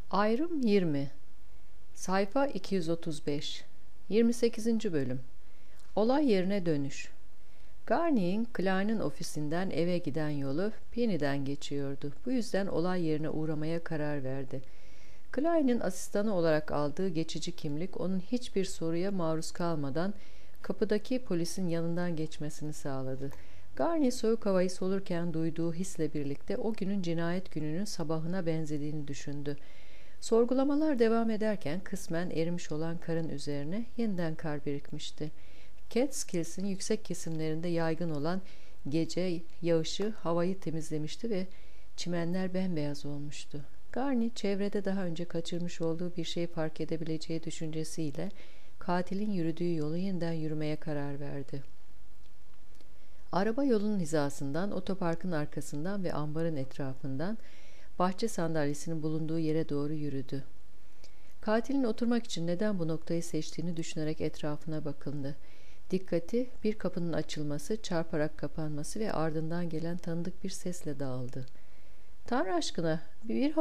Ayrım 20. Sayfa 235. 28. bölüm. Olay yerine dönüş. Garney'in Klein'in ofisinden eve giden yolu Penny'den geçiyordu. Bu yüzden olay yerine uğramaya karar verdi. Klein'in asistanı olarak aldığı geçici kimlik onun hiçbir soruya maruz kalmadan kapıdaki polisin yanından geçmesini sağladı. Garney soğuk havayı solurken duyduğu hisle birlikte o günün cinayet gününün sabahına benzediğini düşündü. Sorgulamalar devam ederken kısmen erimiş olan karın üzerine yeniden kar birikmişti. Catskills'in yüksek kesimlerinde yaygın olan gece yağışı havayı temizlemişti ve çimenler bembeyaz olmuştu. Garney çevrede daha önce kaçırmış olduğu bir şey fark edebileceği düşüncesiyle katilin yürüdüğü yolu yeniden yürümeye karar verdi. Araba yolunun hizasından, otoparkın arkasından ve ambarın etrafından bahçe sandalyesinin bulunduğu yere doğru yürüdü. Katilin oturmak için neden bu noktayı seçtiğini düşünerek etrafına bakındı. Dikkati bir kapının açılması, çarparak kapanması ve ardından gelen tanıdık bir sesle dağıldı. "Tanrı aşkına, bir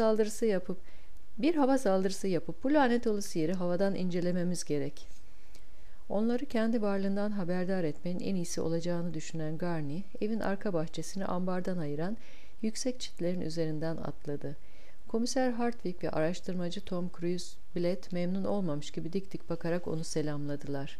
hava saldırısı yapıp bu lanet olası yeri havadan incelememiz gerek." Onları kendi varlığından haberdar etmenin en iyisi olacağını düşünen Garney, evin arka bahçesini ambardan ayıran yüksek çitlerin üzerinden atladı. Komiser Hartwig ve araştırmacı Tom Cruise bilet memnun olmamış gibi dik dik bakarak onu selamladılar.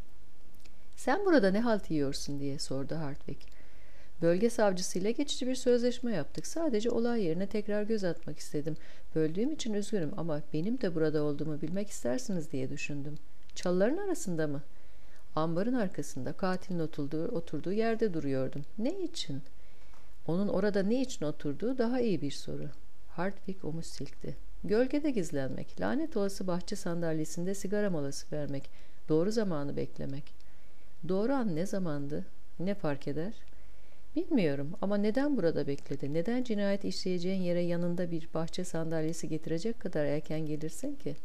"Sen burada ne halt yiyorsun?" diye sordu Hartwig. "Bölge savcısıyla geçici bir sözleşme yaptık. Sadece olay yerine tekrar göz atmak istedim. Böldüğüm için üzgünüm ama benim de burada olduğumu bilmek istersiniz diye düşündüm." "Çalıların arasında mı?" "Ambarın arkasında, katilin oturduğu yerde duruyordum." "Ne için?" "Onun orada ne için oturduğu daha iyi bir soru." Hartwig omuz silkti. "Gölgede gizlenmek, lanet olası bahçe sandalyesinde sigara molası vermek, doğru zamanı beklemek." "Doğru an ne zamandı? Ne fark eder?" "Bilmiyorum ama neden burada bekledi? Neden cinayet işleyeceğin yere yanında bir bahçe sandalyesi getirecek kadar erken gelirsin ki?"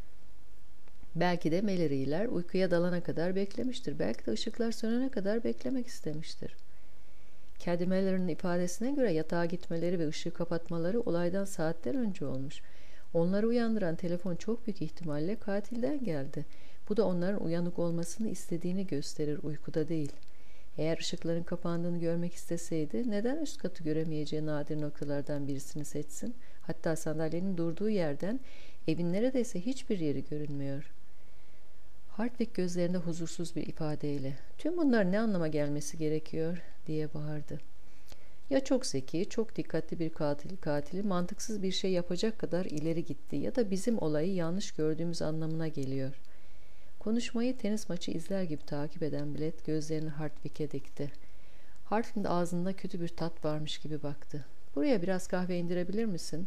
"Belki de Mallory'ler uykuya dalana kadar beklemiştir. Belki de ışıklar sönene kadar beklemek istemiştir." Caddy Mallory'nin ifadesine göre yatağa gitmeleri ve ışığı kapatmaları olaydan saatler önce olmuş. Onları uyandıran telefon çok büyük ihtimalle katilden geldi. Bu da onların uyanık olmasını istediğini gösterir, uykuda değil. Eğer ışıkların kapandığını görmek isteseydi neden üst katı göremeyeceği nadir noktalardan birisini seçsin? Hatta sandalyenin durduğu yerden evin neredeyse hiçbir yeri görünmüyor. Hartwig gözlerinde huzursuz bir ifadeyle "Tüm bunlar ne anlama gelmesi gerekiyor?" diye bağırdı. "Ya çok zeki, çok dikkatli bir katili mantıksız bir şey yapacak kadar ileri gitti ya da bizim olayı yanlış gördüğümüz anlamına geliyor." Konuşmayı tenis maçı izler gibi takip eden Bilet gözlerini Hartwig'e dikti. Hartwig'in ağzında kötü bir tat varmış gibi baktı. "Buraya biraz kahve indirebilir misin?"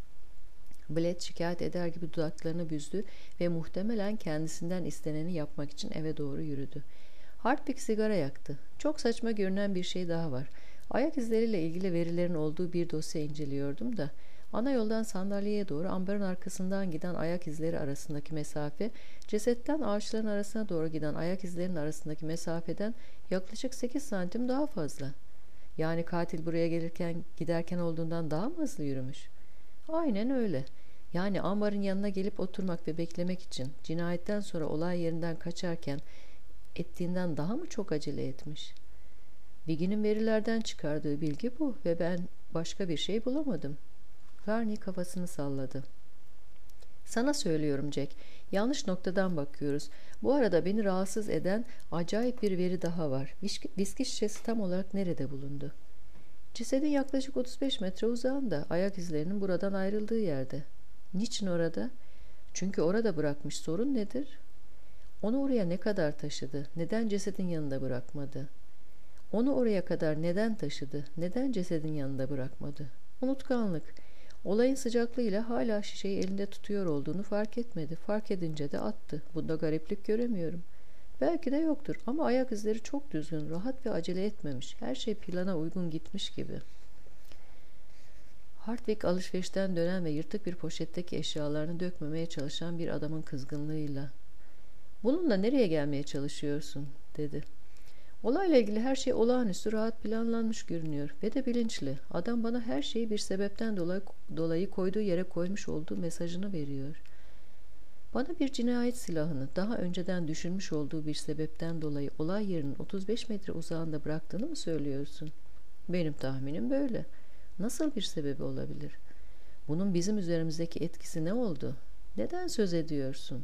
Bilet şikayet eder gibi dudaklarını büzdü ve muhtemelen kendisinden isteneni yapmak için eve doğru yürüdü. Hartwig sigara yaktı. "Çok saçma görünen bir şey daha var. Ayak izleriyle ilgili verilerin olduğu bir dosya inceliyordum da ana yoldan sandalyeye doğru ambarın arkasından giden ayak izleri arasındaki mesafe, cesetten ağaçların arasına doğru giden ayak izlerinin arasındaki mesafeden yaklaşık 8 santim daha fazla. Yani katil buraya giderken olduğundan daha mı hızlı yürümüş?" "Aynen öyle. Yani ambarın yanına gelip oturmak ve beklemek için cinayetten sonra olay yerinden kaçarken ettiğinden daha mı çok acele etmiş?" "Biggie'nin verilerden çıkardığı bilgi bu ve ben başka bir şey bulamadım." Garney kafasını salladı. "Sana söylüyorum Jack, yanlış noktadan bakıyoruz. Bu arada beni rahatsız eden acayip bir veri daha var. Viski şişesi tam olarak nerede bulundu?" "Cesedin yaklaşık 35 metre uzağında, ayak izlerinin buradan ayrıldığı yerde." "Niçin orada?" "Çünkü orada bırakmış. Sorun nedir?" "Onu oraya ne kadar taşıdı? Neden cesedin yanında bırakmadı?" "Onu oraya kadar neden taşıdı? Neden cesedin yanında bırakmadı?" "Unutkanlık. Olayın sıcaklığıyla hala şişeyi elinde tutuyor olduğunu fark etmedi. Fark edince de attı. Bunda gariplik göremiyorum." "Belki de yoktur ama ayak izleri çok düzgün, rahat ve acele etmemiş. Her şey plana uygun gitmiş gibi." Hartwig alışverişten dönen ve yırtık bir poşetteki eşyalarını dökmemeye çalışan bir adamın kızgınlığıyla "Bununla nereye gelmeye çalışıyorsun?" dedi. Olayla ilgili her şey olağanüstü rahat planlanmış görünüyor ve de bilinçli. Adam bana her şeyi bir sebepten dolayı koyduğu yere koymuş olduğu mesajını veriyor. Bana bir cinayet silahını daha önceden düşünmüş olduğu bir sebepten dolayı olay yerinin 35 metre uzağında bıraktığını mı söylüyorsun? Benim tahminim böyle. Nasıl bir sebebi olabilir? Bunun bizim üzerimizdeki etkisi ne oldu? Neden söz ediyorsun?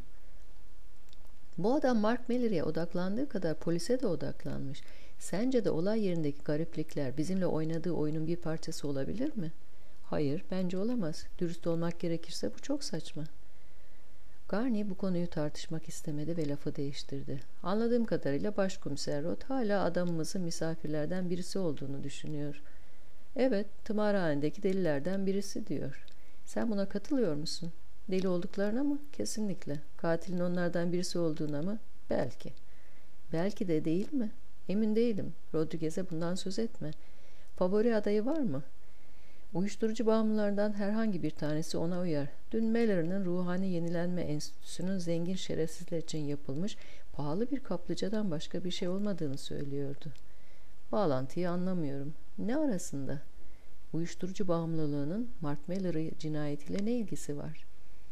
Bu adam Mark Mallory'e odaklandığı kadar polise de odaklanmış. Sence de olay yerindeki gariplikler bizimle oynadığı oyunun bir parçası olabilir mi? Hayır, bence olamaz. Dürüst olmak gerekirse bu çok saçma. Garni bu konuyu tartışmak istemedi ve lafı değiştirdi. Anladığım kadarıyla Başkomiser Roth hala adamımızın misafirlerden birisi olduğunu düşünüyor. Evet, tımarhanedeki delilerden birisi diyor. Sen buna katılıyor musun? Deli olduklarına mı? Kesinlikle. Katilin onlardan birisi olduğuna mı? Belki. Belki de değil mi? Emin değilim. Rodriguez'e bundan söz etme. Favori adayı var mı? Uyuşturucu bağımlılardan herhangi bir tanesi ona uyar. Dün Mallory'nin Ruhani Yenilenme Enstitüsü'nün zengin şerefsizler için yapılmış pahalı bir kaplıcadan başka bir şey olmadığını söylüyordu. Bağlantıyı anlamıyorum. Ne arasında? Uyuşturucu bağımlılığının Mark Mallory cinayetiyle ne ilgisi var?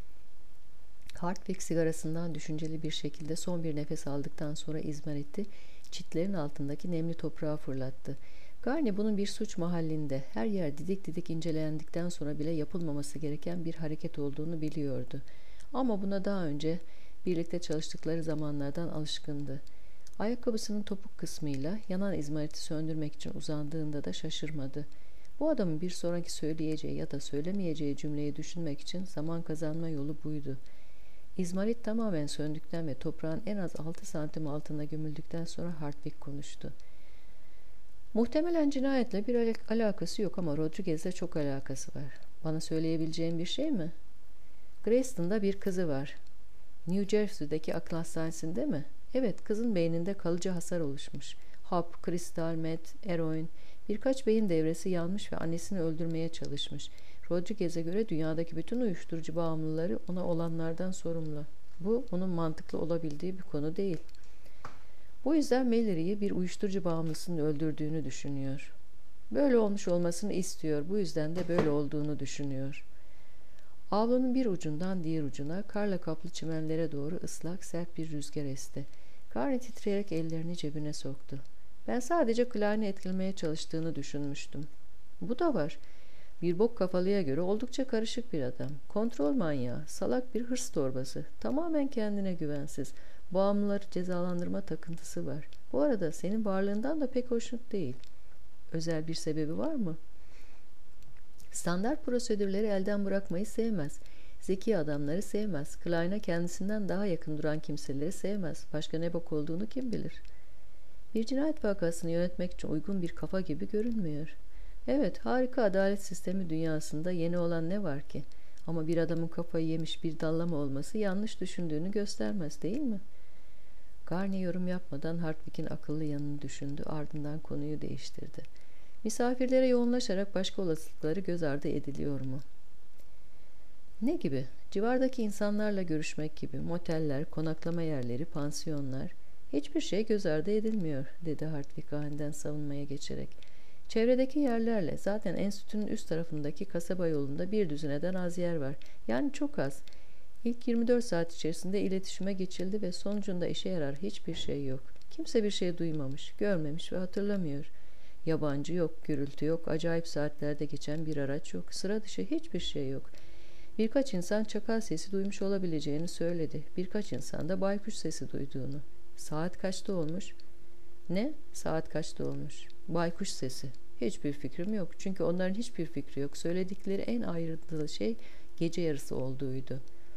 Hartwig sigarasından düşünceli bir şekilde son bir nefes aldıktan sonra izmariti çitlerin altındaki nemli toprağa fırlattı. Garni bunun bir suç mahallinde her yer didik didik incelendikten sonra bile yapılmaması gereken bir hareket olduğunu biliyordu. Ama buna daha önce birlikte çalıştıkları zamanlardan alışkındı. Ayakkabısının topuk kısmıyla yanan izmariti söndürmek için uzandığında da şaşırmadı. Bu adamın bir sonraki söyleyeceği ya da söylemeyeceği cümleyi düşünmek için zaman kazanma yolu buydu. İzmarit tamamen söndükten ve toprağın en az 6 santim altına gömüldükten sonra Hartwig konuştu. Muhtemelen cinayetle bir alakası yok ama Rodriguez'le çok alakası var. Bana söyleyebileceğin bir şey mi? Grayston'da bir kızı var. New Jersey'deki akıl hastanesinde mi? Evet, kızın beyninde kalıcı hasar oluşmuş. Hap, kristal, met, eroin, birkaç beyin devresi yanmış ve annesini öldürmeye çalışmış. Rodriguez'e göre dünyadaki bütün uyuşturucu bağımlıları ona olanlardan sorumlu. Bu onun mantıklı olabildiği bir konu değil. Bu yüzden Mallory'yi bir uyuşturucu bağımlısının öldürdüğünü düşünüyor. Böyle olmuş olmasını istiyor. Bu yüzden de böyle olduğunu düşünüyor. Avlunun bir ucundan diğer ucuna karla kaplı çimenlere doğru ıslak sert bir rüzgar esti. Garni titreyerek ellerini cebine soktu. Ben sadece Klein'i etkilemeye çalıştığını düşünmüştüm. Bu da var. Bir bok kafalıya göre oldukça karışık bir adam. Kontrol manyağı, salak bir hırs torbası. Tamamen kendine güvensiz. Bağımlıları cezalandırma takıntısı var. Bu arada senin varlığından da pek hoşnut değil. Özel bir sebebi var mı? Standart prosedürleri elden bırakmayı sevmez. Zeki adamları sevmez. Klein'a kendisinden daha yakın duran kimseleri sevmez. Başka ne bok olduğunu kim bilir? Bir cinayet vakasını yönetmek için uygun bir kafa gibi görünmüyor. Evet, harika adalet sistemi dünyasında yeni olan ne var ki? Ama bir adamın kafayı yemiş bir dallama olması yanlış düşündüğünü göstermez, değil mi? Garni yorum yapmadan Hartwig'in akıllı yanını düşündü, ardından konuyu değiştirdi. Misafirlere yoğunlaşarak başka olasılıkları göz ardı ediliyor mu? Ne gibi? Civardaki insanlarla görüşmek gibi, moteller, konaklama yerleri, pansiyonlar. Hiçbir şey göz ardı edilmiyor, dedi Hartwig aniden savunmaya geçerek. Çevredeki yerlerle, zaten enstitünün üst tarafındaki kasaba yolunda bir düzineden az yer var. Yani çok az. İlk 24 saat içerisinde iletişime geçildi ve sonucunda işe yarar hiçbir şey yok. Kimse bir şey duymamış, görmemiş ve hatırlamıyor. Yabancı yok, gürültü yok, acayip saatlerde geçen bir araç yok, sıra dışı hiçbir şey yok. Birkaç insan çakal sesi duymuş olabileceğini söyledi. Birkaç insan da baykuş sesi duyduğunu. Saat kaçta olmuş? Ne? Saat kaçta olmuş? Baykuş sesi. Hiçbir fikrim yok. Çünkü onların hiçbir fikri yok. Söyledikleri en ayrıntılı şey gece yarısı olduğuydu.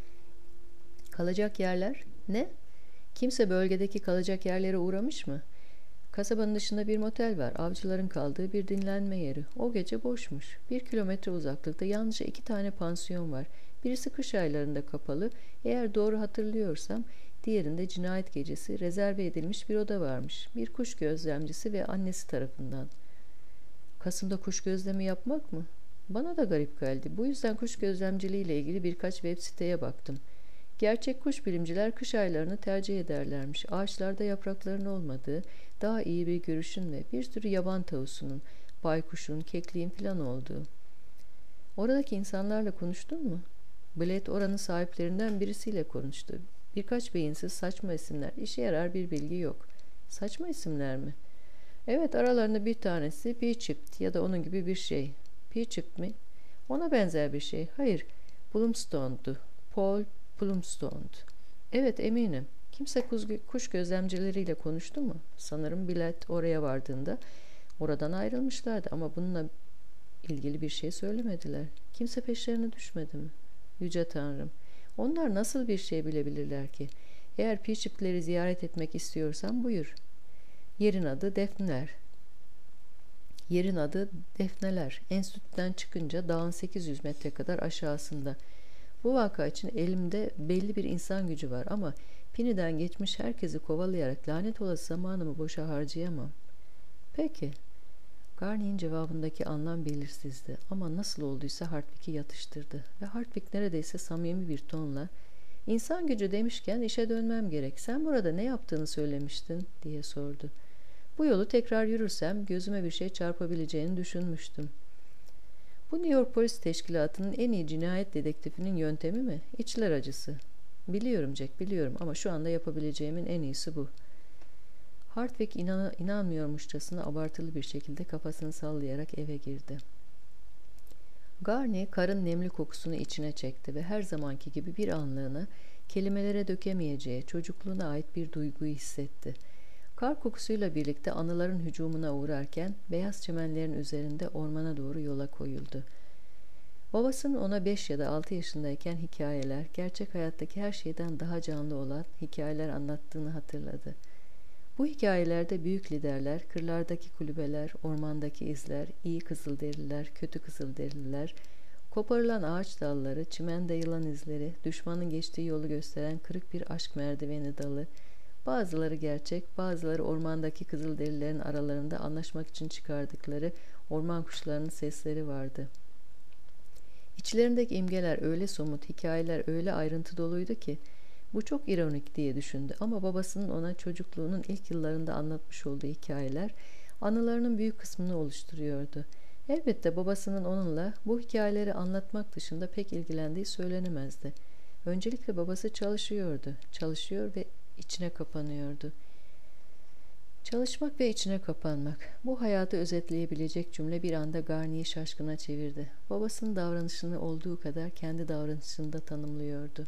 Kalacak yerler? Ne? Kimse bölgedeki kalacak yerlere uğramış mı? Kasabanın dışında bir motel var. Avcıların kaldığı bir dinlenme yeri. O gece boşmuş. 1 kilometre uzaklıkta yalnızca 2 tane pansiyon var. Birisi kış aylarında kapalı. Eğer doğru hatırlıyorsam diğerinde cinayet gecesi rezerve edilmiş bir oda varmış. Bir kuş gözlemcisi ve annesi tarafından. Kasım'da kuş gözlemi yapmak mı? Bana da garip geldi. Bu yüzden kuş gözlemciliği ile ilgili birkaç web siteye baktım. Gerçek kuş bilimciler kış aylarını tercih ederlermiş. Ağaçlarda yaprakların olmadığı, daha iyi bir görüşün ve bir sürü yaban tavusунun, baykuşun, kekliğin filan olduğu. Oradaki insanlarla konuştun mu? Blade oranın sahiplerinden birisiyle konuştu. Birkaç beyinsiz saçma isimler, işe yarar bir bilgi yok. Saçma isimler mi? Evet, aralarında bir tanesi Peachipt ya da onun gibi bir şey. Peachipt mi? Ona benzer bir şey. Hayır, Plumstone'du. Paul Plumstone. Evet, eminim. Kimse kuş gözlemcileriyle konuştu mu? Sanırım Blade oraya vardığında oradan ayrılmışlardı ama bununla ilgili bir şey söylemediler. Kimse peşlerine düşmedi mi? Yüce Tanrım. Onlar nasıl bir şey bilebilirler ki? Eğer Peachipt'leri ziyaret etmek istiyorsan buyur. Yerin adı Defneler. Yerin adı Defneler. Enstitüden çıkınca dağın 800 metre kadar aşağısında. Bu vaka için elimde belli bir insan gücü var ama Pini'den geçmiş herkesi kovalayarak lanet olası zamanımı boşa harcayamam. Peki. Garney'in cevabındaki anlam belirsizdi ama nasıl olduysa Hartwig'i yatıştırdı ve Hartwig neredeyse samimi bir tonla "İnsan gücü demişken işe dönmem gerek. Sen burada ne yaptığını söylemiştin?" diye sordu. "Bu yolu tekrar yürürsem gözüme bir şey çarpabileceğini düşünmüştüm." "Bu New York Polis Teşkilatı'nın en iyi cinayet dedektifinin yöntemi mi? İçler acısı." "Biliyorum Jack, biliyorum ama şu anda yapabileceğimin en iyisi bu." Hartwig inanmıyormuşçasına abartılı bir şekilde kafasını sallayarak eve girdi. Garney karın nemli kokusunu içine çekti ve her zamanki gibi bir anlığına kelimelere dökemeyeceği çocukluğuna ait bir duyguyu hissetti. Kar kokusuyla birlikte anıların hücumuna uğrarken beyaz çimenlerin üzerinde ormana doğru yola koyuldu. Babasının ona 5 ya da 6 yaşındayken hikayeler, gerçek hayattaki her şeyden daha canlı olan hikayeler anlattığını hatırladı. Bu hikayelerde büyük liderler, kırlardaki kulübeler, ormandaki izler, iyi kızılderililer, kötü kızılderililer, koparılan ağaç dalları, çimende yılan izleri, düşmanın geçtiği yolu gösteren kırık bir aşk merdiveni dalı, bazıları gerçek, bazıları ormandaki kızılderililerin aralarında anlaşmak için çıkardıkları orman kuşlarının sesleri vardı. İçlerindeki imgeler öyle somut, hikayeler öyle ayrıntı doluydu ki, bu çok ironik diye düşündü ama babasının ona çocukluğunun ilk yıllarında anlatmış olduğu hikayeler anılarının büyük kısmını oluşturuyordu. Elbette babasının onunla bu hikayeleri anlatmak dışında pek ilgilendiği söylenemezdi. Öncelikle babası çalışıyordu. Çalışıyor ve içine kapanıyordu. Çalışmak ve içine kapanmak. Bu hayatı özetleyebilecek cümle bir anda Garney'i şaşkına çevirdi. Babasının davranışını olduğu kadar kendi davranışını da tanımlıyordu.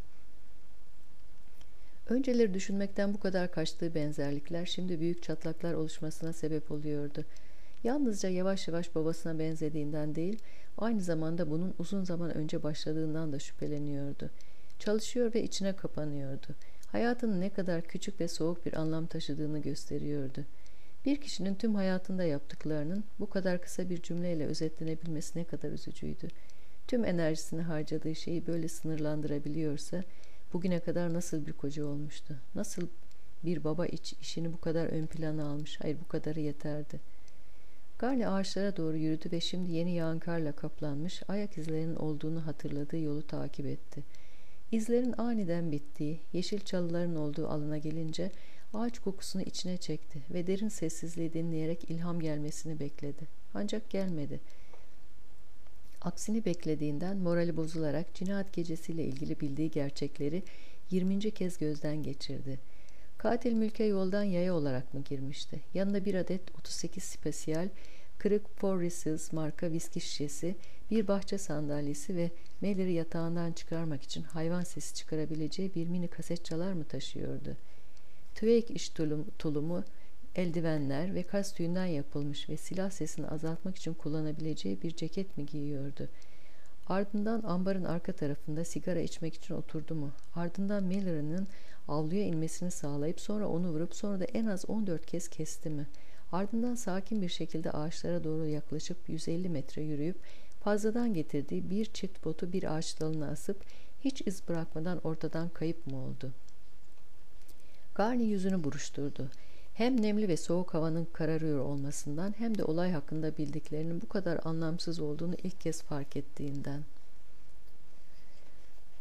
Önceleri düşünmekten bu kadar kaçtığı benzerlikler şimdi büyük çatlaklar oluşmasına sebep oluyordu. Yalnızca yavaş yavaş babasına benzediğinden değil, aynı zamanda bunun uzun zaman önce başladığından da şüpheleniyordu. Çalışıyor ve içine kapanıyordu. Hayatının ne kadar küçük ve soğuk bir anlam taşıdığını gösteriyordu. Bir kişinin tüm hayatında yaptıklarının bu kadar kısa bir cümleyle özetlenebilmesi ne kadar üzücüydü. Tüm enerjisini harcadığı şeyi böyle sınırlandırabiliyorsa, bugüne kadar nasıl bir koca olmuştu? Nasıl bir baba işini bu kadar ön plana almış? Hayır, bu kadarı yeterdi. Garney ağaçlara doğru yürüdü ve şimdi yeni yağan karla kaplanmış ayak izlerinin olduğunu hatırladığı yolu takip etti. İzlerin aniden bittiği, yeşil çalıların olduğu alana gelince ağaç kokusunu içine çekti ve derin sessizliği dinleyerek ilham gelmesini bekledi. Ancak gelmedi. Aksini beklediğinden morali bozularak cinayet gecesiyle ilgili bildiği gerçekleri 20. kez gözden geçirdi. Katil mülke yoldan yaya olarak mı girmişti? Yanında bir adet 38 spesiyal, kırık Four Reasons marka viski şişesi, bir bahçe sandalyesi ve Meller'i yatağından çıkarmak için hayvan sesi çıkarabileceği bir mini kaset çalar mı taşıyordu? Tüvek iş tulumu, eldivenler ve kas tüyünden yapılmış ve silah sesini azaltmak için kullanabileceği bir ceket mi giyiyordu? Ardından ambarın arka tarafında sigara içmek için oturdu mu? Ardından Mallory'nin avluya inmesini sağlayıp sonra onu vurup sonra da en az 14 kez kesti mi? Ardından sakin bir şekilde ağaçlara doğru yaklaşıp 150 metre yürüyüp fazladan getirdiği bir çift botu bir ağaç dalına asıp hiç iz bırakmadan ortadan kayıp mı oldu? Garney yüzünü buruşturdu. Hem nemli ve soğuk havanın kararıyor olmasından hem de olay hakkında bildiklerinin bu kadar anlamsız olduğunu ilk kez fark ettiğinden.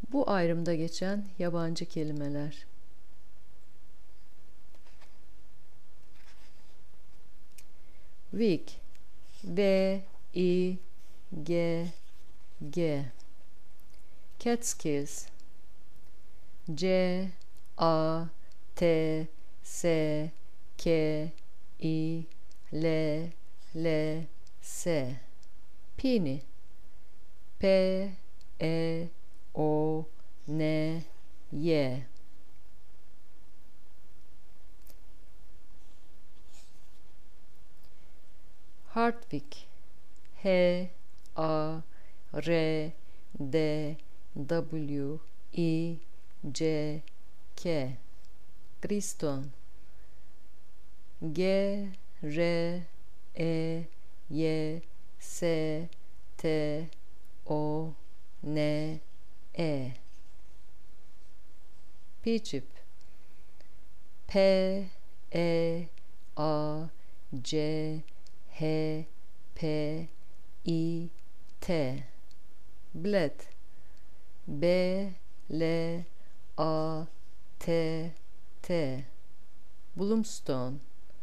Bu ayrımda geçen yabancı kelimeler. Wig, V-I-G-G. Catskills, C-A-T-S-K-I-L-L-S. Peony, P-E-O-N-Y. Hartwig, H-A-R-D-W-I-C-K. Griston, G-R-E-Y-S-T-O-N-E. Peachip, P-E-A-C-H-P-I-T. Bled, B-L-A-T-T. Bloomstone,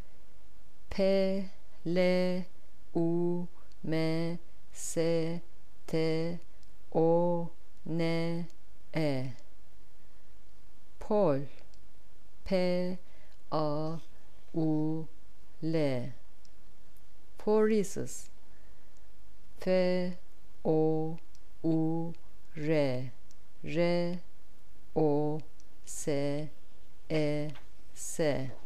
P-L-U-M-S-T-O-N-E. Paul, P-A-U-L. Four Reasons, F-O-U-R, R-O-S-E-S.